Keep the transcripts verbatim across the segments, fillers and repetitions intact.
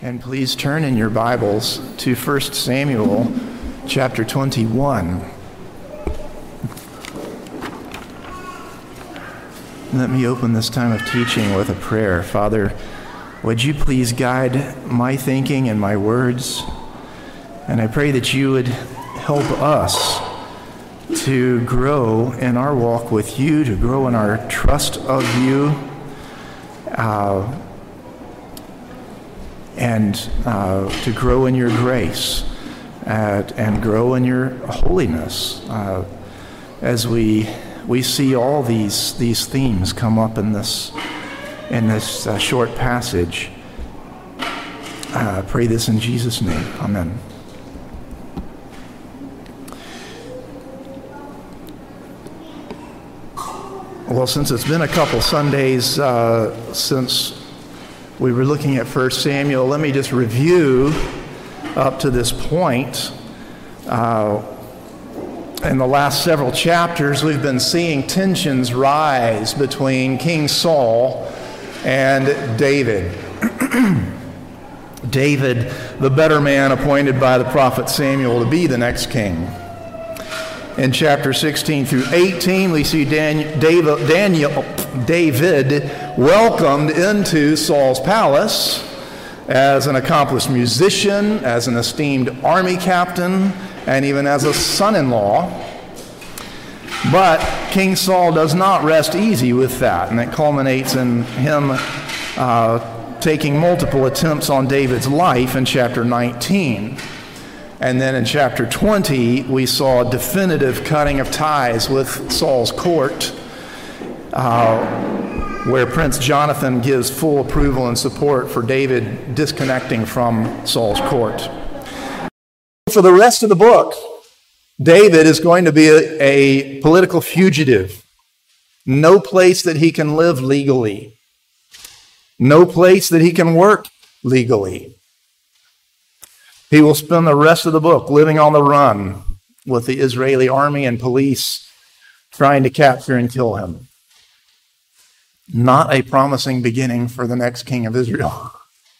And please turn in your Bibles to First Samuel chapter twenty-one. Let me open this time of teaching with a prayer. Father, would you please guide my thinking and my words? And I pray that you would help us to grow in our walk with you, to grow in our trust of you, uh, and uh, to grow in your grace uh, and grow in your holiness uh, as we we see all these these themes come up in this in this uh, short passage. I uh, pray this in Jesus' name. Amen. Well, since it's been a couple Sundays uh, since we were looking at First Samuel, let me just review up to this point. Uh, in the last several chapters, we've been seeing tensions rise between King Saul and David. David, the better man appointed by the prophet Samuel to be the next king. In chapter sixteen through eighteen, we see Daniel, David, Daniel, David welcomed into Saul's palace as an accomplished musician, as an esteemed army captain, and even as a son-in-law. But King Saul does not rest easy with that, and it culminates in him uh, taking multiple attempts on David's life in chapter nineteen. And then in chapter twenty, we saw a definitive cutting of ties with Saul's court, uh, where Prince Jonathan gives full approval and support for David disconnecting from Saul's court. For the rest of the book, David is going to be a, a political fugitive. No place that he can live legally. No place that he can work legally. He will spend the rest of the book living on the run with the Israeli army and police trying to capture and kill him. Not a promising beginning for the next king of Israel.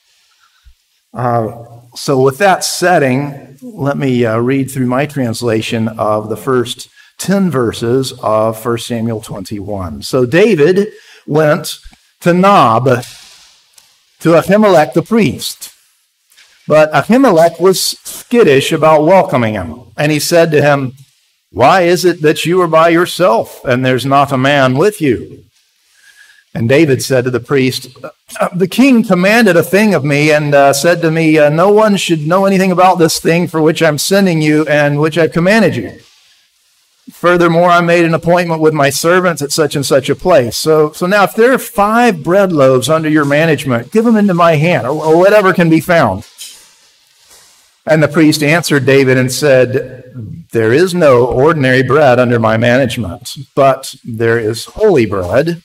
Uh, so with that setting, let me uh, read through my translation of the first ten verses of First Samuel twenty-one. So David went to Nob, to Ahimelech the priest. But Ahimelech was skittish about welcoming him. And he said to him, "Why is it that you are by yourself and there's not a man with you?" And David said to the priest, "The king commanded a thing of me and uh, said to me, uh, no one should know anything about this thing for which I'm sending you and which I've commanded you. Furthermore, I made an appointment with my servants at such and such a place. So, so now if there are five bread loaves under your management, give them into my hand, or, or whatever can be found." And the priest answered David and said, "There is no ordinary bread under my management, but there is holy bread.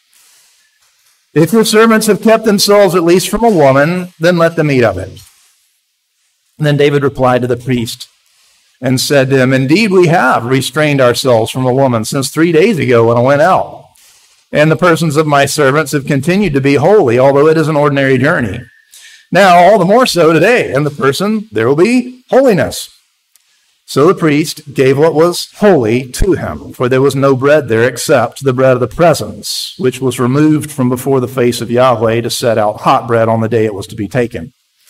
If your servants have kept themselves at least from a woman, then let them eat of it." And then David replied to the priest and said to him, "Indeed, we have restrained ourselves from a woman since three days ago when I went out. And the persons of my servants have continued to be holy, although it is an ordinary journey. Now, all the more so today, in the person there will be holiness." So the priest gave what was holy to him, for there was no bread there except the bread of the presence, which was removed from before the face of Yahweh to set out hot bread on the day it was to be taken.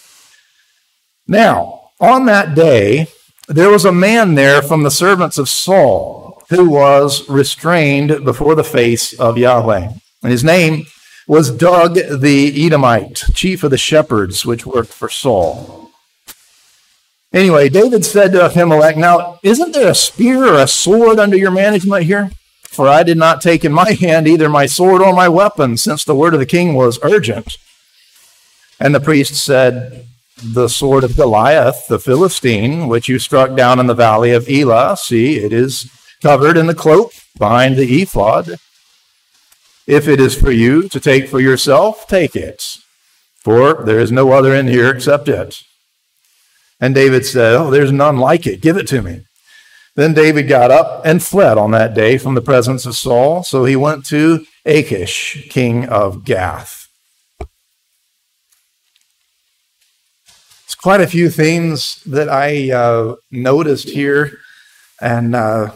Now, on that day, there was a man there from the servants of Saul who was restrained before the face of Yahweh. And his name was Doeg the Edomite, chief of the shepherds, which worked for Saul. Anyway, David said to Ahimelech, "Now, isn't there a spear or a sword under your management here? For I did not take in my hand either my sword or my weapon, since the word of the king was urgent." And the priest said, "The sword of Goliath, the Philistine, which you struck down in the valley of Elah, see, it is covered in the cloak behind the ephod. If it is for you to take for yourself, take it, for there is no other in here except it." And David said, "Oh, there's none like it. Give it to me." Then David got up and fled on that day from the presence of Saul. So he went to Achish, king of Gath. quite a few themes that I uh, noticed here. And uh,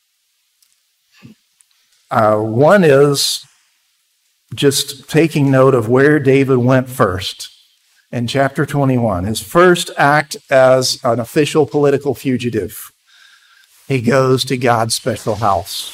uh, one is just taking note of where David went first in chapter twenty-one. His first act as an official political fugitive. He goes to God's special house.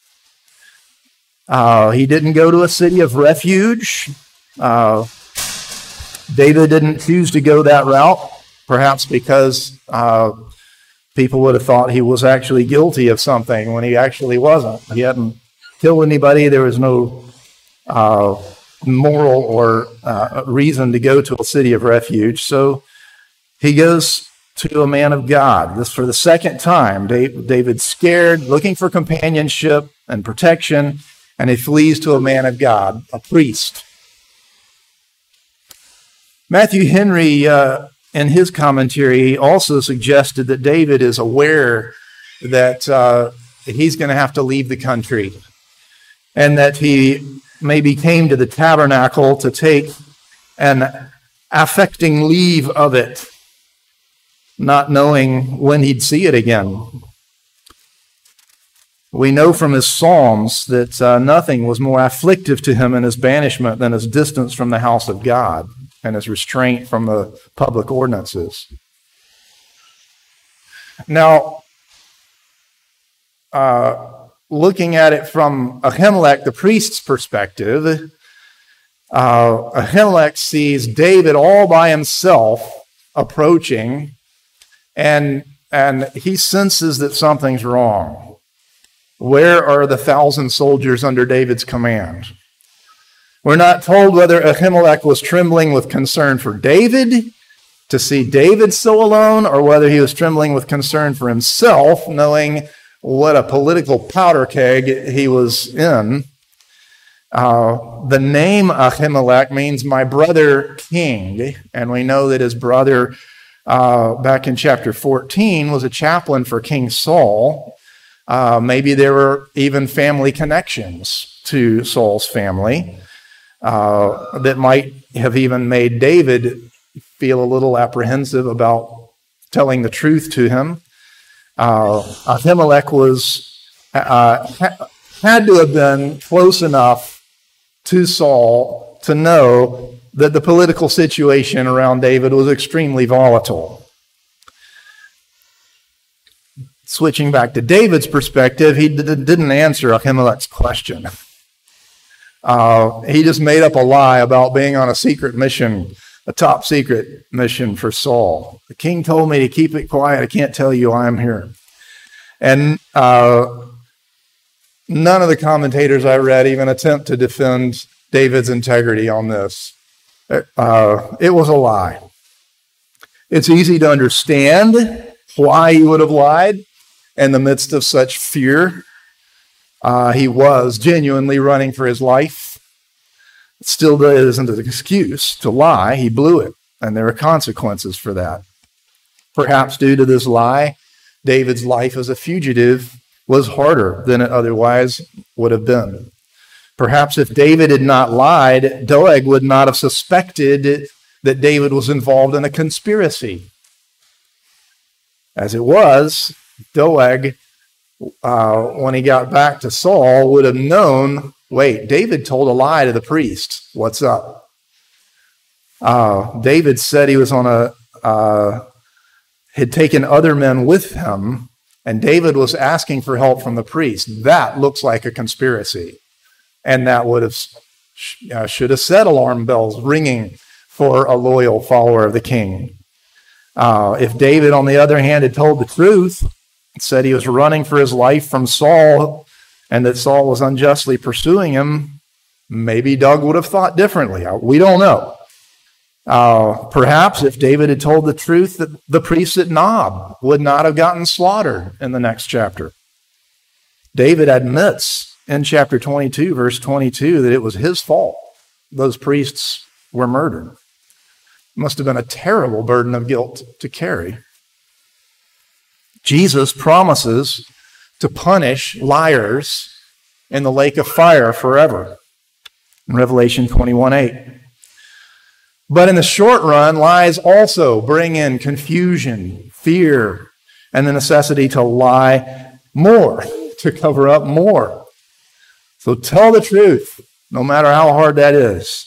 Uh, he didn't go to a city of refuge. Uh, David didn't choose to go that route, perhaps because uh, people would have thought he was actually guilty of something when he actually wasn't. He hadn't killed anybody. There was no uh, moral or uh, reason to go to a city of refuge. So he goes to a man of God. This for the second time. David's scared, looking for companionship and protection, and he flees to a man of God, a priest. Matthew Henry, uh, in his commentary, also suggested that David is aware that uh, he's going to have to leave the country, and that he maybe came to the tabernacle to take an affecting leave of it, not knowing when he'd see it again. We know from his Psalms that uh, nothing was more afflictive to him in his banishment than his distance from the house of God and his restraint from the public ordinances. Now, uh, looking at it from Ahimelech, the priest's perspective, uh, Ahimelech sees David all by himself approaching, and, and he senses that something's wrong. Where are the thousand soldiers under David's command? We're not told whether Ahimelech was trembling with concern for David, to see David so alone, or whether he was trembling with concern for himself, knowing what a political powder keg he was in. Uh, the name Ahimelech means my brother king, and we know that his brother, uh, back in chapter fourteen, was a chaplain for King Saul. Uh, maybe there were even family connections to Saul's family uh, that might have even made David feel a little apprehensive about telling the truth to him. Uh, Ahimelech was uh, ha- had to have been close enough to Saul to know that the political situation around David was extremely volatile. Switching back to David's perspective, he d- didn't answer Ahimelech's question. Uh, he just made up a lie about being on a secret mission, a top secret mission for Saul. The king told me to keep it quiet. I can't tell you why I'm here. And uh, none of the commentators I read even attempt to defend David's integrity on this. Uh, it was a lie. It's easy to understand why he would have lied. In the midst of such fear, uh, he was genuinely running for his life. It still isn't an excuse to lie. He blew it, and there are consequences for that. Perhaps due to this lie, David's life as a fugitive was harder than it otherwise would have been. Perhaps if David had not lied, Doeg would not have suspected that David was involved in a conspiracy. As it was, Doeg, uh, when he got back to Saul, would have known, wait, David told a lie to the priest. What's up? Uh, David said he was on a, uh, had taken other men with him, and David was asking for help from the priest. That looks like a conspiracy. And that would have, uh, should have set alarm bells ringing for a loyal follower of the king. Uh, if David, on the other hand, had told the truth, said he was running for his life from Saul and that Saul was unjustly pursuing him, maybe Doug would have thought differently. We don't know. Uh, perhaps if David had told the truth, that the priests at Nob would not have gotten slaughtered in the next chapter. David admits in chapter twenty-two, verse twenty-two, that it was his fault those priests were murdered. It must have been a terrible burden of guilt to carry. Jesus promises to punish liars in the lake of fire forever. In Revelation twenty-one eight. But in the short run, lies also bring in confusion, fear, and the necessity to lie more, to cover up more. So tell the truth, no matter how hard that is.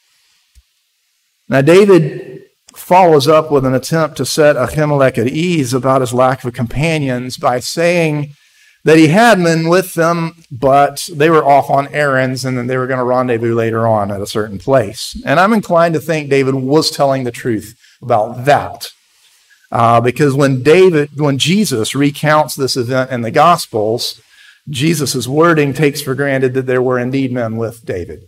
Now, David follows up with an attempt to set Ahimelech at ease about his lack of companions by saying that he had men with them, but they were off on errands, and then they were going to rendezvous later on at a certain place. And I'm inclined to think David was telling the truth about that. Uh, because when David, when Jesus recounts this event in the Gospels, Jesus' wording takes for granted that there were indeed men with David.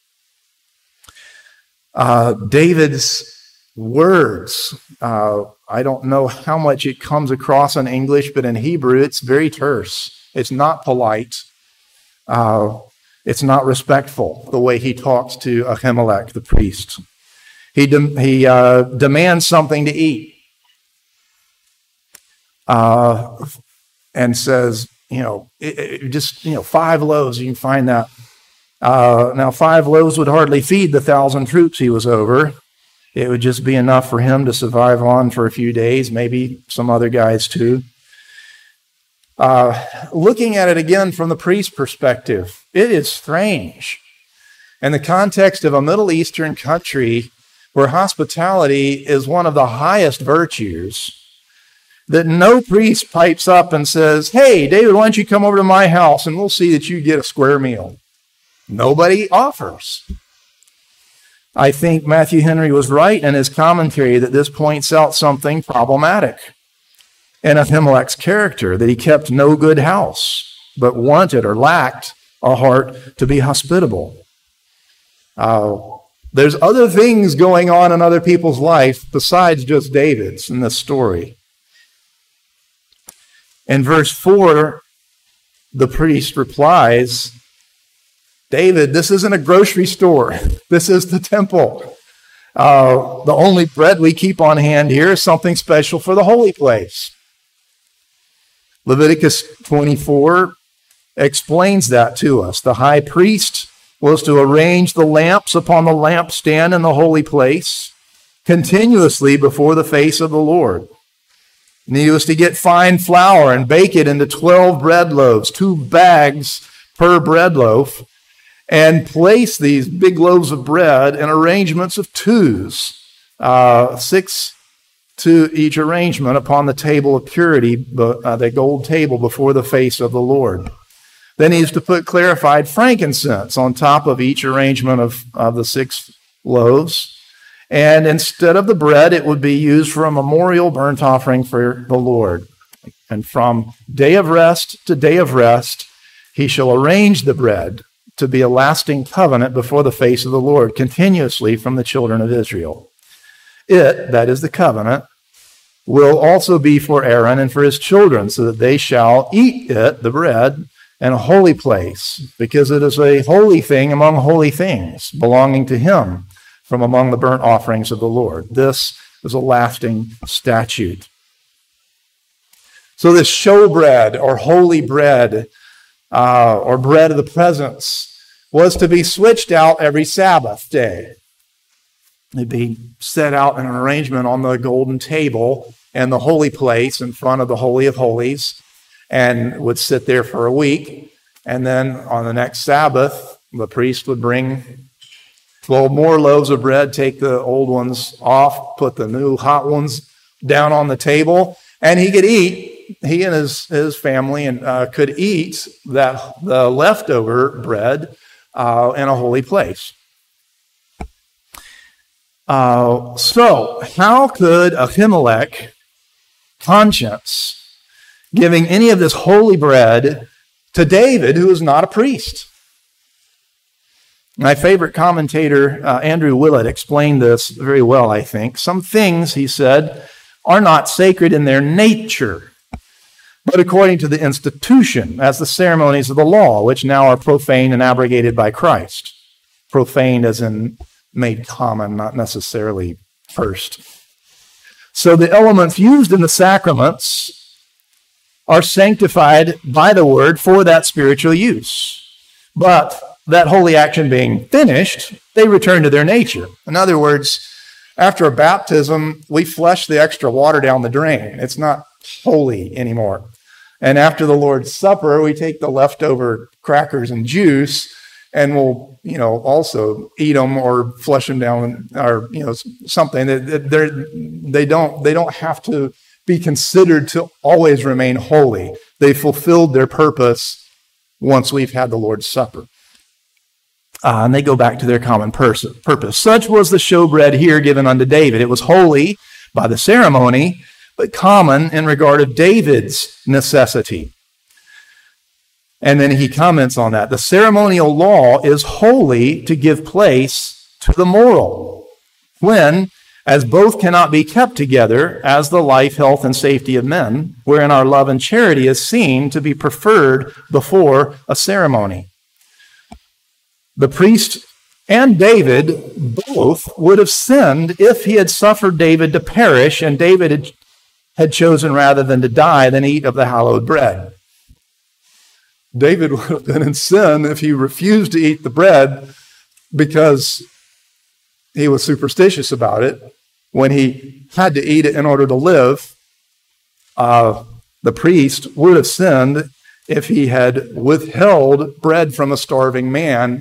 Uh, David's words, uh, I don't know how much it comes across in English, but in Hebrew it's very terse. It's not polite. Uh, it's not respectful, the way he talks to Ahimelech, the priest. He, de- he uh, demands something to eat uh, and says, you know, it, it just, you know, five loaves, you can find that. Uh, now, five loaves would hardly feed the thousand troops he was over. It would just be enough for him to survive on for a few days, maybe some other guys too. Uh, looking at it again from the priest's perspective, it is strange. In the context of a Middle Eastern country where hospitality is one of the highest virtues, that no priest pipes up and says, hey, David, why don't you come over to my house and we'll see that you get a square meal. Nobody offers. I think Matthew Henry was right in his commentary that this points out something problematic in Ahimelech's character, that he kept no good house, but wanted or lacked a heart to be hospitable. Uh, there's other things going on in other people's life besides just David's in this story. In verse four, the priest replies, David, this isn't a grocery store. This is the temple. Uh, the only bread we keep on hand here is something special for the holy place. Leviticus twenty-four explains that to us. The high priest was to arrange the lamps upon the lampstand in the holy place continuously before the face of the Lord. And he was to get fine flour and bake it into twelve bread loaves, two bags per bread loaf, and place these big loaves of bread in arrangements of twos, uh, six to each arrangement upon the table of purity, uh, the gold table before the face of the Lord. Then he's to put clarified frankincense on top of each arrangement of, of the six loaves. And instead of the bread, it would be used for a memorial burnt offering for the Lord. And from day of rest to day of rest, he shall arrange the bread to be a lasting covenant before the face of the Lord, continuously from the children of Israel. It, that is the covenant, will also be for Aaron and for his children, so that they shall eat it, the bread, in a holy place, because it is a holy thing among holy things, belonging to him from among the burnt offerings of the Lord. This is a lasting statute. So this showbread, or holy bread, uh, or bread of the presence, was to be switched out every Sabbath day. It'd be set out in an arrangement on the golden table in the holy place in front of the Holy of Holies, and would sit there for a week. And then on the next Sabbath, the priest would bring twelve more loaves of bread, take the old ones off, put the new hot ones down on the table, and he could eat, he and his, his family and uh, could eat that the leftover bread uh, in a holy place. Uh, so, how could Ahimelech conscience giving any of this holy bread to David, who is not a priest? My favorite commentator, uh, Andrew Willett, explained this very well, I think. Some things, he said, are not sacred in their nature, but according to the institution, as the ceremonies of the law, which now are profaned and abrogated by Christ. Profaned as in made common, not necessarily first. So the elements used in the sacraments are sanctified by the word for that spiritual use. But that holy action being finished, they return to their nature. In other words, After a baptism, we flush the extra water down the drain. It's not holy anymore. And after the Lord's Supper, we take the leftover crackers and juice, and we'll, you know, also eat them or flush them down, or you know, something. They they don't they don't have to be considered to always remain holy. They fulfilled their purpose once we've had the Lord's Supper. Uh, and they go back to their common pers- purpose. Such was the showbread here given unto David. It was holy by the ceremony, but common in regard of David's necessity. And then he comments on that. The ceremonial law is holy to give place to the moral, when, as both cannot be kept together, as the life, health, and safety of men, wherein our love and charity is seen to be preferred before a ceremony. The priest and David both would have sinned if he had suffered David to perish, and David had, had chosen rather than to die than eat of the hallowed bread. David would have been in sin if he refused to eat the bread because he was superstitious about it. When he had to eat it in order to live, uh, the priest would have sinned if he had withheld bread from a starving man.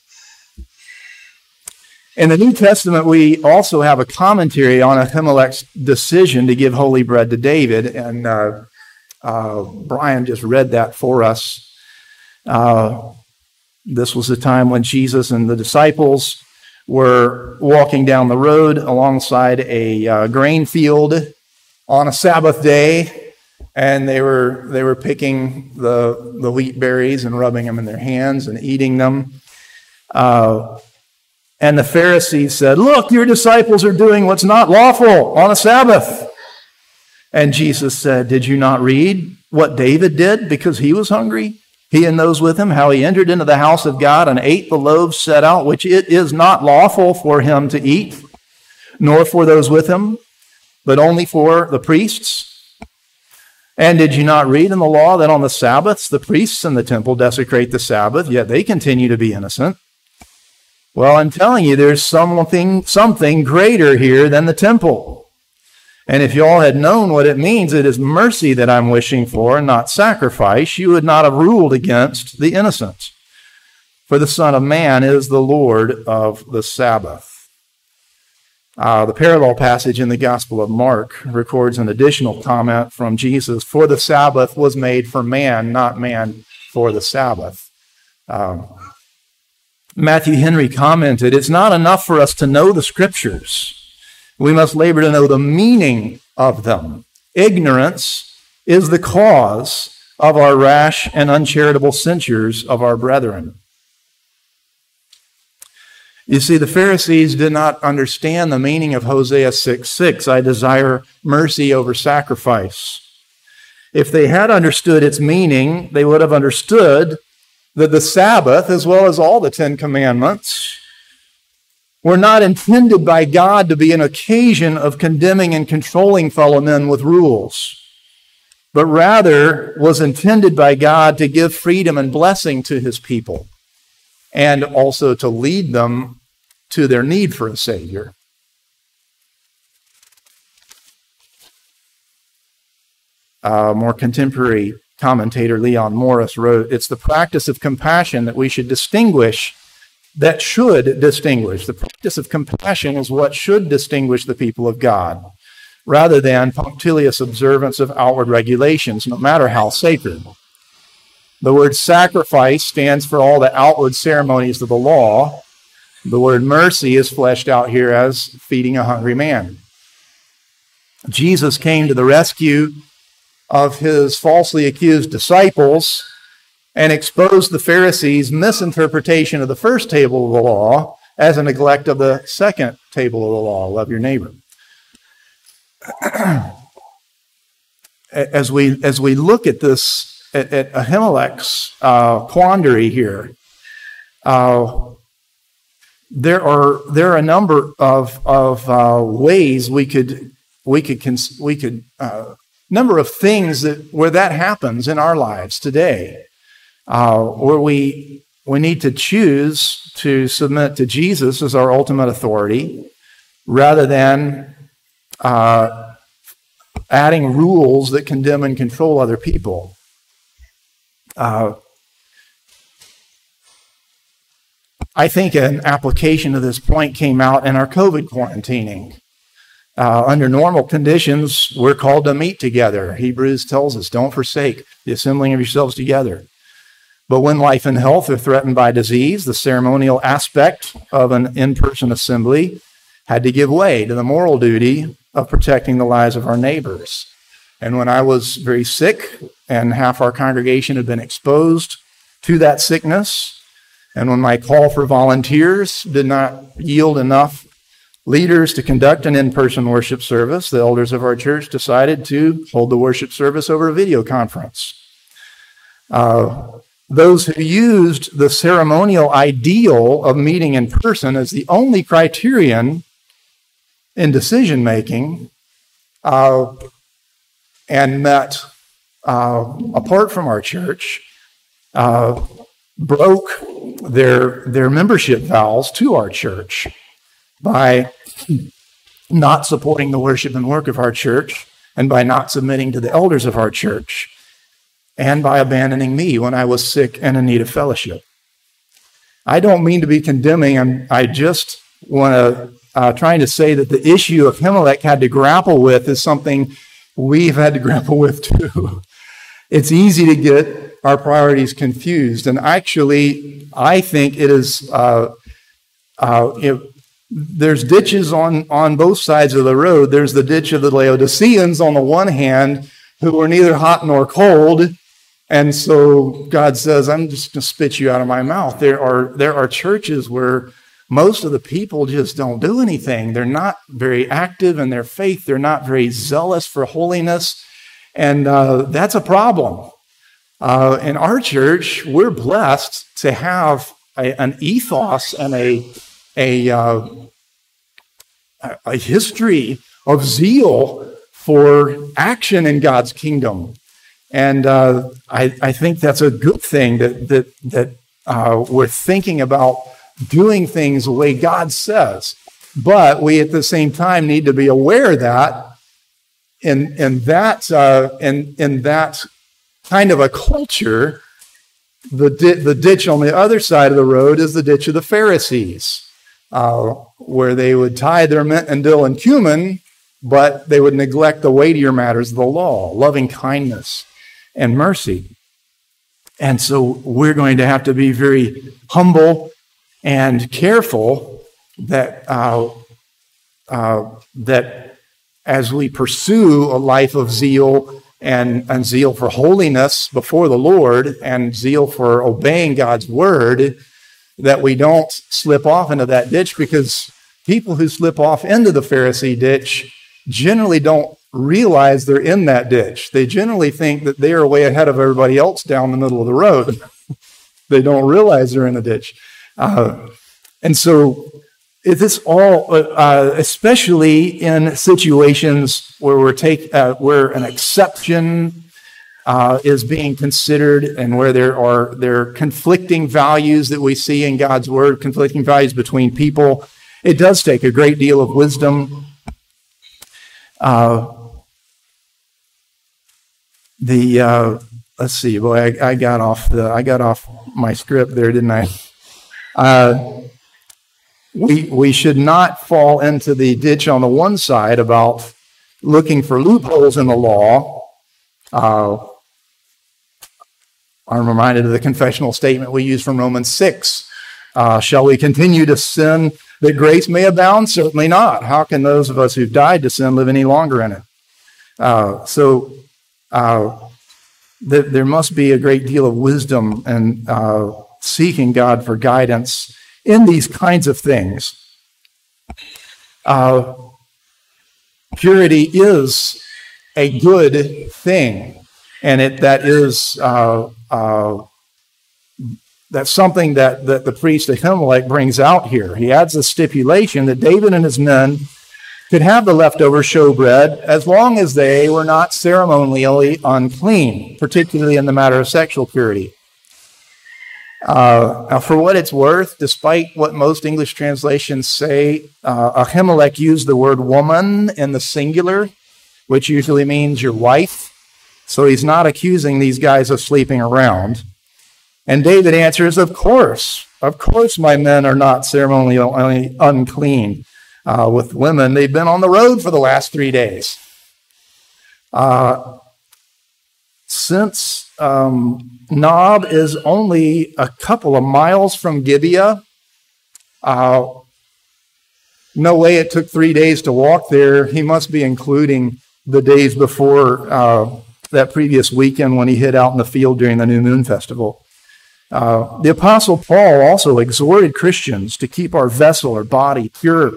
In the New Testament, we also have a commentary on Ahimelech's decision to give holy bread to David, and uh, uh, Brian just read that for us. Uh, this was the time when Jesus and the disciples were walking down the road alongside a uh, grain field on a Sabbath day, and they were they were picking the the wheat berries and rubbing them in their hands and eating them. Uh, And the Pharisees said, "Look, your disciples are doing what's not lawful on a Sabbath." And Jesus said, "Did you not read what David did because he was hungry? He and those with him, how he entered into the house of God and ate the loaves set out, which it is not lawful for him to eat, nor for those with him, but only for the priests? And did you not read in the law that on the Sabbaths the priests in the temple desecrate the Sabbath, yet they continue to be innocent? Well, I'm telling you, there's something, something greater here than the temple. And if you all had known what it means, it is mercy that I'm wishing for, and not sacrifice, you would not have ruled against the innocent. For the Son of Man is the Lord of the Sabbath." Uh, the parallel passage in the Gospel of Mark records an additional comment from Jesus. "For the Sabbath was made for man, not man for the Sabbath." Um, Matthew Henry commented, "It's not enough for us to know the Scriptures. We must labor to know the meaning of them. Ignorance is the cause of our rash and uncharitable censures of our brethren." You see, the Pharisees did not understand the meaning of Hosea six six, "I desire mercy over sacrifice." If they had understood its meaning, they would have understood that the Sabbath, as well as all the Ten Commandments, were not intended by God to be an occasion of condemning and controlling fellow men with rules, but rather was intended by God to give freedom and blessing to his people, and also to lead them to their need for a Savior. A more contemporary commentator, Leon Morris, wrote, "It's the practice of compassion that we should distinguish, that should distinguish. The practice of compassion is what should distinguish the people of God, rather than punctilious observance of outward regulations, no matter how sacred. The word sacrifice stands for all the outward ceremonies of the law. The word mercy is fleshed out here as feeding a hungry man. Jesus came to the rescue of his falsely accused disciples and exposed the Pharisees' misinterpretation of the first table of the law as a neglect of the second table of the law, love your neighbor." As we as we look at this, at, at Ahimelech's uh, quandary here, uh, there are there are a number of of uh, ways we could we could cons- we could uh, number of things that where that happens in our lives today, uh, where we we need to choose to submit to Jesus as our ultimate authority, rather than uh, adding rules that condemn and control other people. Uh, I think an application of this point came out in our COVID quarantining. Uh, under normal conditions, we're called to meet together. Hebrews tells us, don't forsake the assembling of yourselves together. But when life and health are threatened by disease, the ceremonial aspect of an in-person assembly had to give way to the moral duty of protecting the lives of our neighbors. And when I was very sick and half our congregation had been exposed to that sickness, and when my call for volunteers did not yield enough leaders to conduct an in-person worship service, the elders of our church decided to hold the worship service over a video conference. Uh, those who used the ceremonial ideal of meeting in person as the only criterion in decision-making uh, and met uh, apart from our church, uh, broke their, their membership vows to our church by not supporting the worship and work of our church, and by not submitting to the elders of our church, and by abandoning me when I was sick and in need of fellowship. I don't mean to be condemning. I'm, I just want to uh, trying to say that the issue of Ahimelech had to grapple with is something we've had to grapple with too. It's easy to get our priorities confused, and actually, I think it is. Uh, uh, it, there's ditches on on both sides of the road. There's the ditch of the Laodiceans on the one hand, who are neither hot nor cold, and so God says, "I'm just going to spit you out of my mouth." There are there are churches where most of the people just don't do anything. They're not very active in their faith. They're not very zealous for holiness, and uh, that's a problem. Uh, in our church, we're blessed to have a, an ethos and a a, uh, a history of zeal for action in God's kingdom, and uh, I, I think that's a good thing that that that uh, we're thinking about doing things the way God says. But we, at the same time, need to be aware that in in that uh, in in that. kind of a culture, the di- the ditch on the other side of the road is the ditch of the Pharisees, uh, where they would tithe their mint and dill and cumin, but they would neglect the weightier matters of the law, loving kindness and mercy. And so we're going to have to be very humble and careful that uh, uh, that as we pursue a life of zeal And, and zeal for holiness before the Lord and zeal for obeying God's word, that we don't slip off into that ditch, because people who slip off into the Pharisee ditch generally don't realize they're in that ditch. They generally think that they are way ahead of everybody else down the middle of the road. They don't realize they're in a ditch. Uh, and so it is all, uh, especially in situations where we're take, uh, where an exception uh, is being considered, and where there are there are conflicting values that we see in God's word, conflicting values between people. It does take a great deal of wisdom. Uh, the uh, let's see, boy, I, I got off the I got off my script there, didn't I? Uh, We we should not fall into the ditch on the one side about looking for loopholes in the law. Uh, I'm reminded of the confessional statement we use from Romans six. Uh, shall we continue to sin that grace may abound? Certainly not. How can those of us who've died to sin live any longer in it? Uh, so uh, th- there must be a great deal of wisdom and uh, seeking God for guidance in these kinds of things. Uh, purity is a good thing, and it that is uh, uh, that's something that, that the priest Ahimelech brings out here. He adds a stipulation that David and his men could have the leftover showbread as long as they were not ceremonially unclean, particularly in the matter of sexual purity. Uh, for what it's worth, despite what most English translations say, uh, Ahimelech used the word woman in the singular, which usually means your wife. So he's not accusing these guys of sleeping around. And David answers, of course, of course my men are not ceremonially unclean uh, with women. They've been on the road for the last three days. Uh, since um, Nob is only a couple of miles from Gibeah, uh, no way it took three days to walk there. He must be including the days before uh, that previous weekend when he hid out in the field during the New Moon Festival. Uh, the Apostle Paul also exhorted Christians to keep our vessel or body pure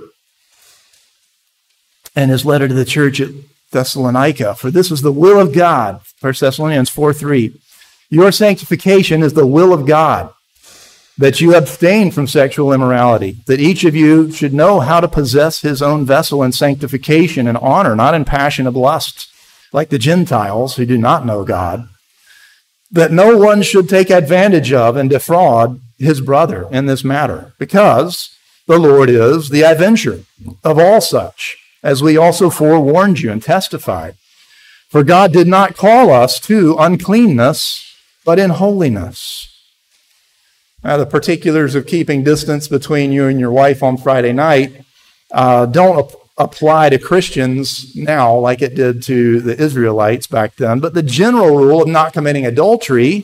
in his letter to the church at Thessalonica. For this is the will of God, First Thessalonians four three. Your sanctification is the will of God, that you abstain from sexual immorality, that each of you should know how to possess his own vessel in sanctification and honor, not in passion of lust, like the Gentiles who do not know God, that no one should take advantage of and defraud his brother in this matter, because the Lord is the avenger of all such, as we also forewarned you and testified. For God did not call us to uncleanness, but in holiness. Now, the particulars of keeping distance between you and your wife on Friday night uh, don't ap- apply to Christians now like it did to the Israelites back then. But the general rule of not committing adultery,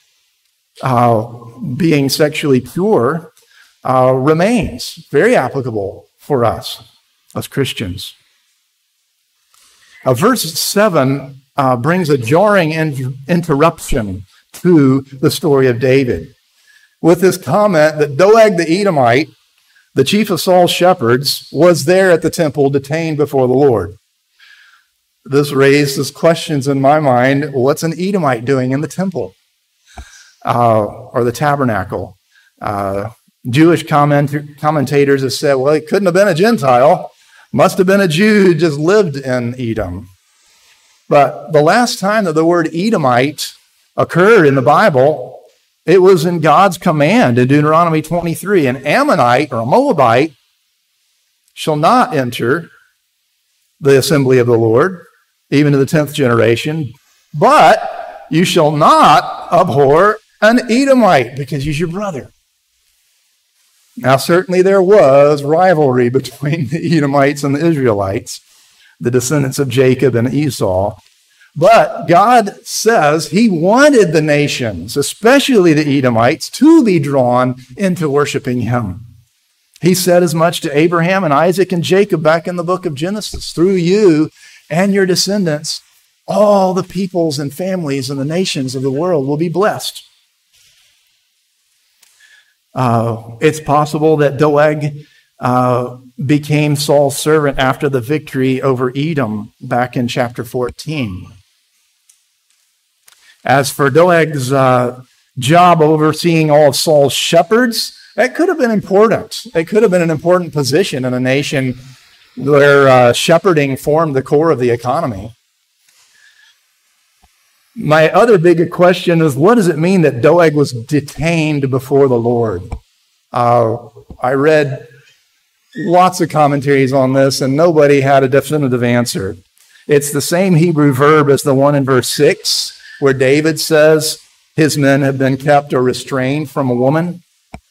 uh, being sexually pure, uh, remains very applicable for us as Christians. Uh, verse seven uh, brings a jarring in- interruption to the story of David, with this comment that Doeg the Edomite, the chief of Saul's shepherds, was there at the temple detained before the Lord. This raises questions in my mind. What's an Edomite doing in the temple uh, or the tabernacle? Uh, Jewish comment- commentators have said, well, he couldn't have been a Gentile. Must have been a Jew who just lived in Edom. But the last time that the word Edomite occurred in the Bible, it was in God's command in Deuteronomy twenty-three. An Ammonite or a Moabite shall not enter the assembly of the Lord, even to the tenth generation, but you shall not abhor an Edomite because he's your brother. Now, certainly there was rivalry between the Edomites and the Israelites, the descendants of Jacob and Esau. But God says he wanted the nations, especially the Edomites, to be drawn into worshiping him. He said as much to Abraham and Isaac and Jacob back in the book of Genesis. Through you and your descendants, all the peoples and families and the nations of the world will be blessed. Uh, it's possible that Doeg uh, became Saul's servant after the victory over Edom back in chapter fourteen. As for Doeg's uh, job overseeing all of Saul's shepherds, that could have been important. It could have been an important position in a nation where uh, shepherding formed the core of the economy. My other big question is, what does it mean that Doeg was detained before the Lord? Uh, I read lots of commentaries on this, and nobody had a definitive answer. It's the same Hebrew verb as the one in verse six, where David says his men have been kept or restrained from a woman.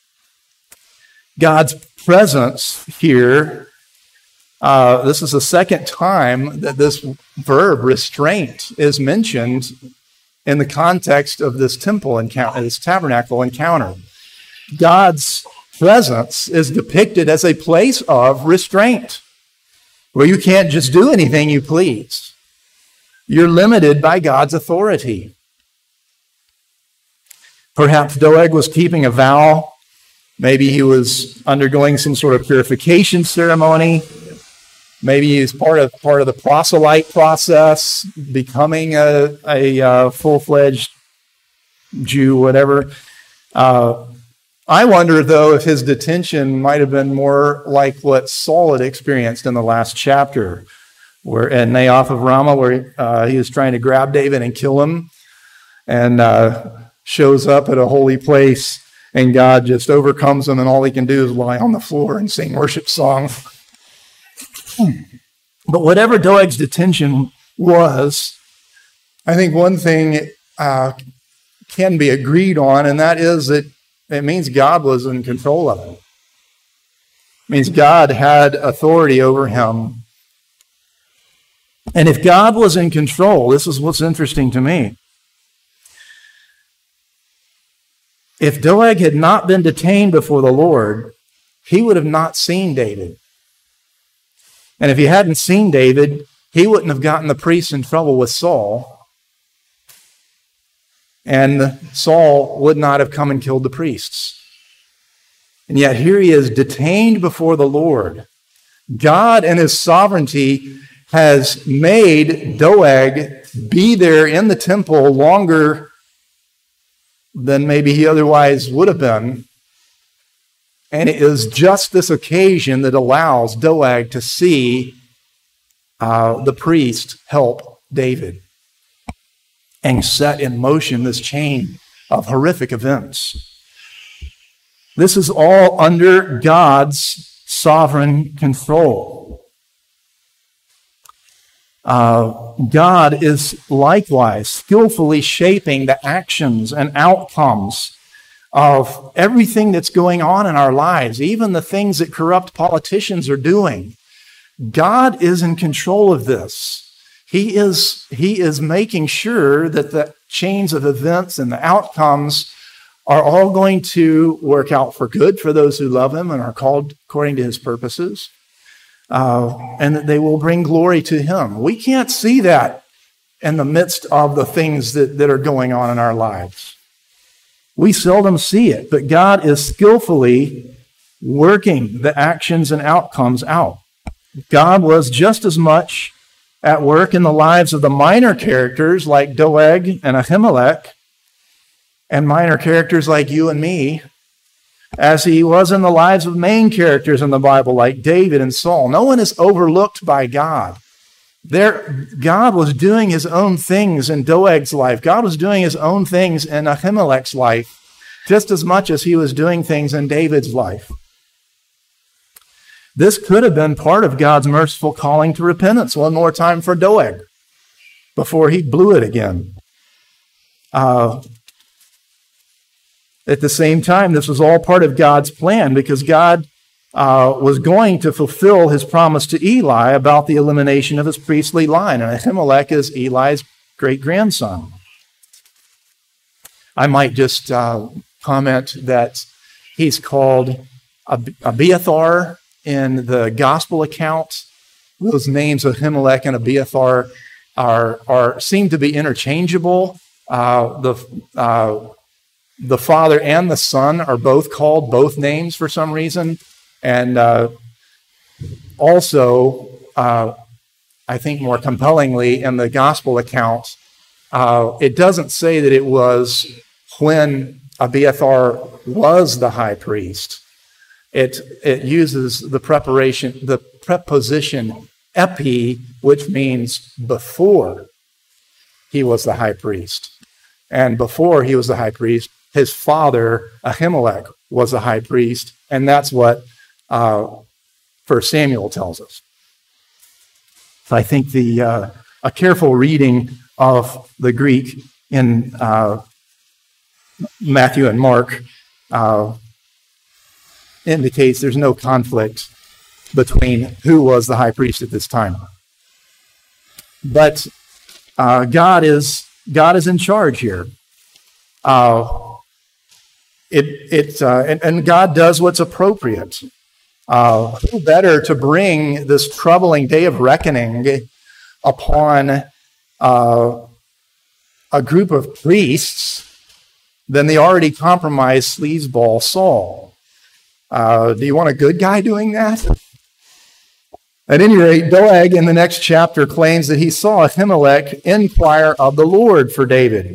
God's presence here, uh, this is the second time that this verb, restraint, is mentioned in the context of this temple encounter, this tabernacle encounter. God's presence is depicted as a place of restraint, where you can't just do anything you please. You're limited by God's authority. Perhaps Doeg was keeping a vow. Maybe he was undergoing some sort of purification ceremony. Maybe he's part of part of the proselyte process, becoming a, a uh, full-fledged Jew, whatever. Uh, I wonder, though, if his detention might have been more like what Saul had experienced in the last chapter, where at Naioth of Ramah, where uh, he was trying to grab David and kill him, and uh, shows up at a holy place and God just overcomes him, and all he can do is lie on the floor and sing worship songs. But whatever Doeg's detention was, I think one thing uh, can be agreed on, and that is that it means God was in control of it. It means God had authority over him. And if God was in control, this is what's interesting to me. If Doeg had not been detained before the Lord, he would have not seen David. And if he hadn't seen David, he wouldn't have gotten the priests in trouble with Saul. And Saul would not have come and killed the priests. And yet here he is detained before the Lord. God in his sovereignty has made Doeg be there in the temple longer than maybe he otherwise would have been. And it is just this occasion that allows Doeg to see uh, the priest help David and set in motion this chain of horrific events. This is all under God's sovereign control. Uh, God is likewise skillfully shaping the actions and outcomes of everything that's going on in our lives, even the things that corrupt politicians are doing. God is in control of this. He is, he is making sure that the chains of events and the outcomes are all going to work out for good for those who love him and are called according to his purposes, uh, and that they will bring glory to him. We can't see that in the midst of the things that, that are going on in our lives. We seldom see it, but God is skillfully working the actions and outcomes out. God was just as much at work in the lives of the minor characters like Doeg and Ahimelech, and minor characters like you and me, as he was in the lives of main characters in the Bible like David and Saul. No one is overlooked by God. There, God was doing his own things in Doeg's life. God was doing his own things in Ahimelech's life, just as much as he was doing things in David's life. This could have been part of God's merciful calling to repentance one more time for Doeg before he blew it again. Uh, at the same time, this was all part of God's plan because God uh, was going to fulfill his promise to Eli about the elimination of his priestly line. And Ahimelech is Eli's great-grandson. I might just uh, comment that he's called Ab- Abiathar in the gospel account. Those names of Ahimelech and Abiathar are, are seem to be interchangeable. Uh, the uh, the father and the son are both called both names for some reason, and uh, also, uh, I think more compellingly, in the gospel account, uh, it doesn't say that it was when Abiathar was the high priest. It it uses the preparation, the preposition epi, which means before he was the high priest. And before he was the high priest, his father, Ahimelech, was the high priest. And that's what uh, First Samuel tells us. So I think the uh, a careful reading of the Greek in uh, Matthew and Mark uh, indicates there's no conflict between who was the high priest at this time. But uh, God is God is in charge here. Uh, it it uh, and, and God does what's appropriate. Uh, who better to bring this troubling day of reckoning upon uh, a group of priests than the already compromised sleazeball Saul? Uh, do you want a good guy doing that? At any rate, Doeg in the next chapter claims that he saw Ahimelech inquire of the Lord for David.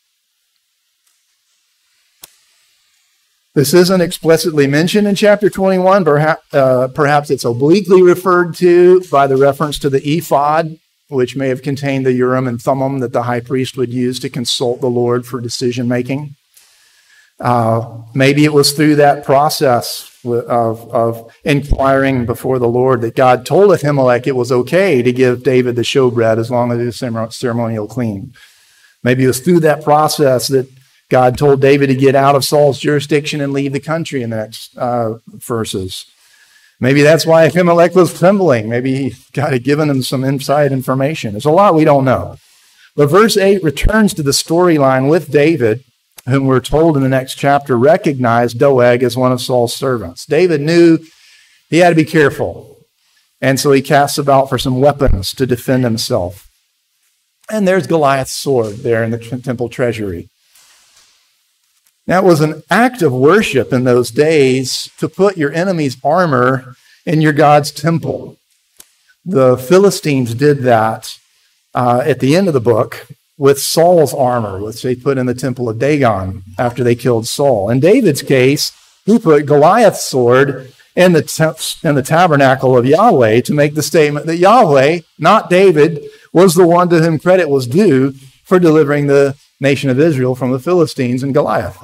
This isn't explicitly mentioned in chapter twenty-one. Perhaps, uh, perhaps it's obliquely referred to by the reference to the ephod, which may have contained the Urim and Thummim that the high priest would use to consult the Lord for decision-making. Uh, maybe it was through that process of, of inquiring before the Lord that God told Ahimelech it was okay to give David the showbread as long as it was ceremonial clean. Maybe it was through that process that God told David to get out of Saul's jurisdiction and leave the country in the next uh, verses. Maybe that's why Ahimelech was trembling. Maybe God had given him some inside information. There's a lot we don't know. But verse eight returns to the storyline with David, whom we're told in the next chapter recognized Doeg as one of Saul's servants. David knew he had to be careful, and so he casts about for some weapons to defend himself. And there's Goliath's sword there in the temple treasury. Now, it was an act of worship in those days to put your enemy's armor in your God's temple. The Philistines did that uh, at the end of the book with Saul's armor, which they put in the temple of Dagon after they killed Saul. In David's case, he put Goliath's sword in the, te- in the tabernacle of Yahweh to make the statement that Yahweh, not David, was the one to whom credit was due for delivering the nation of Israel from the Philistines and Goliath.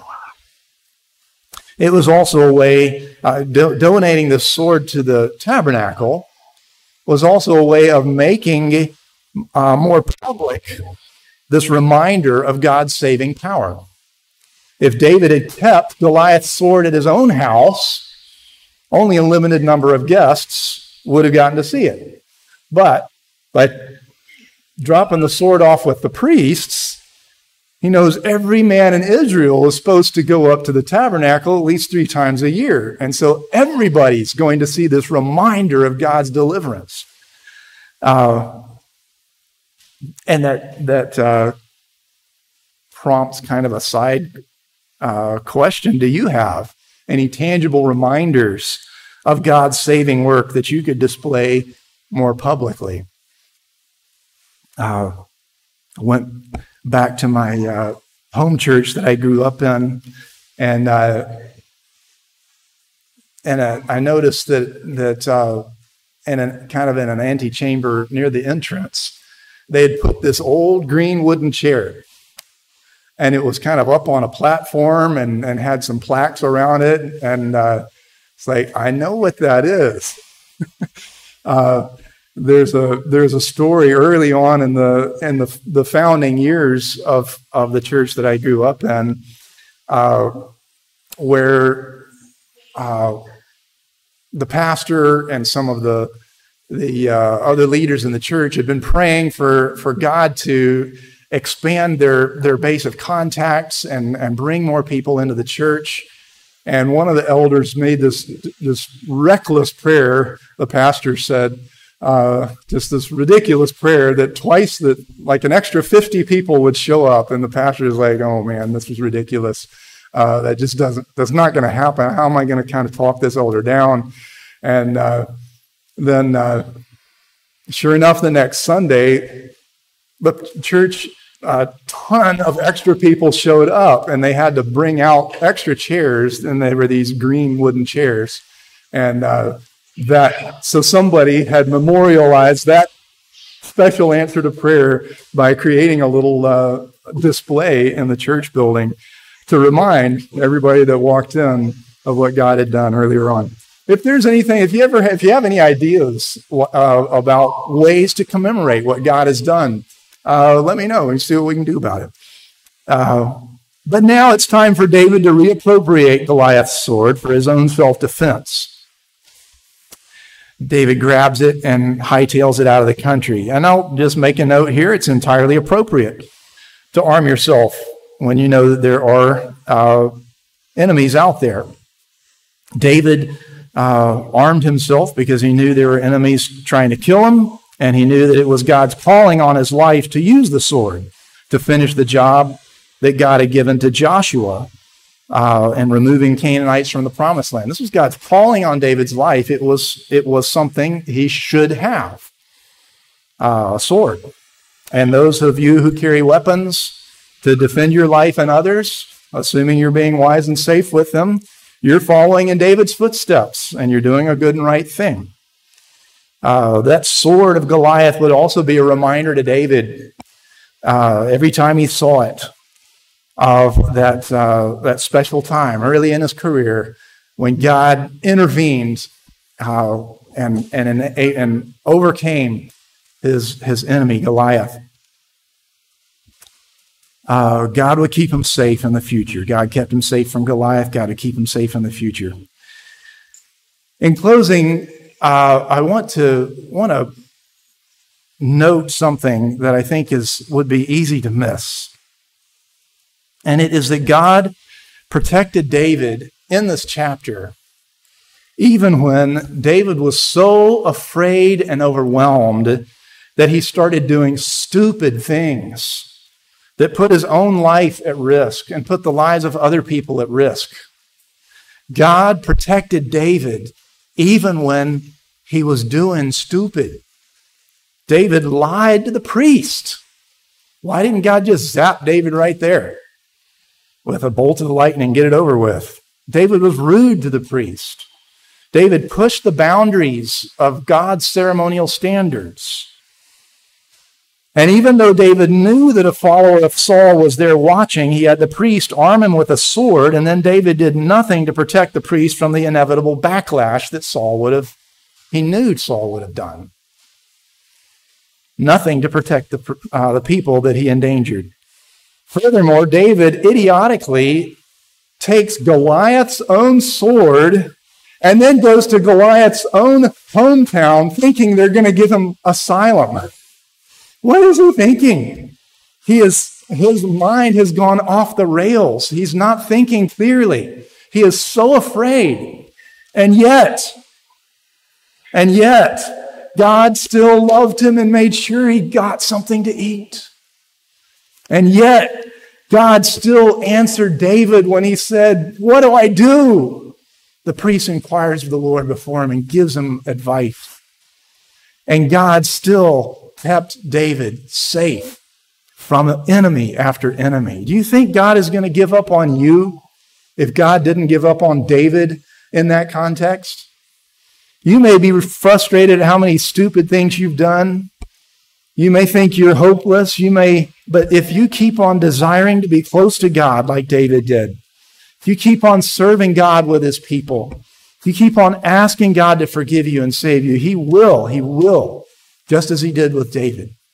It was also a way, uh, do- donating the sword to the tabernacle was also a way of making uh, more public this reminder of God's saving power. If David had kept Goliath's sword at his own house, only a limited number of guests would have gotten to see it. But by dropping the sword off with the priests, he knows every man in Israel is supposed to go up to the tabernacle at least three times a year. And so everybody's going to see this reminder of God's deliverance. Uh, and that, that uh, prompts kind of a side uh, question. Do you have any tangible reminders of God's saving work that you could display more publicly? Uh, I went back to my uh, home church that I grew up in, and uh, and uh, I noticed that that uh, in a, kind of in an antechamber near the entrance, they had put this old green wooden chair, and it was kind of up on a platform and, and had some plaques around it, and uh, it's like, I know what that is. uh, There's a there's a story early on in the in the the founding years of, of the church that I grew up in, uh, where uh, the pastor and some of the the uh, other leaders in the church had been praying for, for God to expand their their base of contacts and, and bring more people into the church. And one of the elders made this this reckless prayer. The pastor said, Uh, just this ridiculous prayer that twice that like an extra fifty people would show up, and the pastor is like, "Oh man, this was ridiculous. Uh, that just doesn't that's not going to happen. How am I going to kind of talk this elder down?" And uh, then, uh, sure enough, the next Sunday, the church, a ton of extra people showed up, and they had to bring out extra chairs, and they were these green wooden chairs, and. Uh, That so somebody had memorialized that special answer to prayer by creating a little uh, display in the church building to remind everybody that walked in of what God had done earlier on. If there's anything, if you ever, have, if you have any ideas uh, about ways to commemorate what God has done, uh, let me know and see what we can do about it. Uh, but now it's time for David to reappropriate Goliath's sword for his own self-defense. David grabs it and hightails it out of the country. And I'll just make a note here, it's entirely appropriate to arm yourself when you know that there are uh, enemies out there. David uh, armed himself because he knew there were enemies trying to kill him, and he knew that it was God's calling on his life to use the sword to finish the job that God had given to Joshua. Uh, and removing Canaanites from the promised land. This was God's calling on David's life. It was it was something he should have, uh, a sword. And those of you who carry weapons to defend your life and others, assuming you're being wise and safe with them, you're following in David's footsteps, and you're doing a good and right thing. Uh, that sword of Goliath would also be a reminder to David uh, every time he saw it. of that, uh, that special time early in his career when God intervened uh, and, and, and overcame his, his enemy, Goliath. Uh, God would keep him safe in the future. God kept him safe from Goliath. God would keep him safe in the future. In closing, uh, I want to want to note something that I think is would be easy to miss. And it is that God protected David in this chapter, even when David was so afraid and overwhelmed that he started doing stupid things that put his own life at risk and put the lives of other people at risk. God protected David even when he was doing stupid. David lied to the priest. Why didn't God just zap David right there with a bolt of lightning and get it over with? David was rude to the priest. David pushed the boundaries of God's ceremonial standards. And even though David knew that a follower of Saul was there watching, he had the priest arm him with a sword, and then David did nothing to protect the priest from the inevitable backlash that Saul would have, he knew Saul would have done. Nothing to protect the, uh, the people that he endangered. Furthermore, David idiotically takes Goliath's own sword and then goes to Goliath's own hometown thinking they're going to give him asylum. What is he thinking? He is, his mind has gone off the rails. He's not thinking clearly. He is so afraid. And yet, and yet, God still loved him and made sure he got something to eat. And yet, God still answered David when he said, "What do I do?" The priest inquires of the Lord before him and gives him advice. And God still kept David safe from enemy after enemy. Do you think God is going to give up on you if God didn't give up on David in that context? You may be frustrated at how many stupid things you've done. You may think you're hopeless. You may, but if you keep on desiring to be close to God like David did, if you keep on serving God with his people, if you keep on asking God to forgive you and save you, he will, he will. Just as he did with David.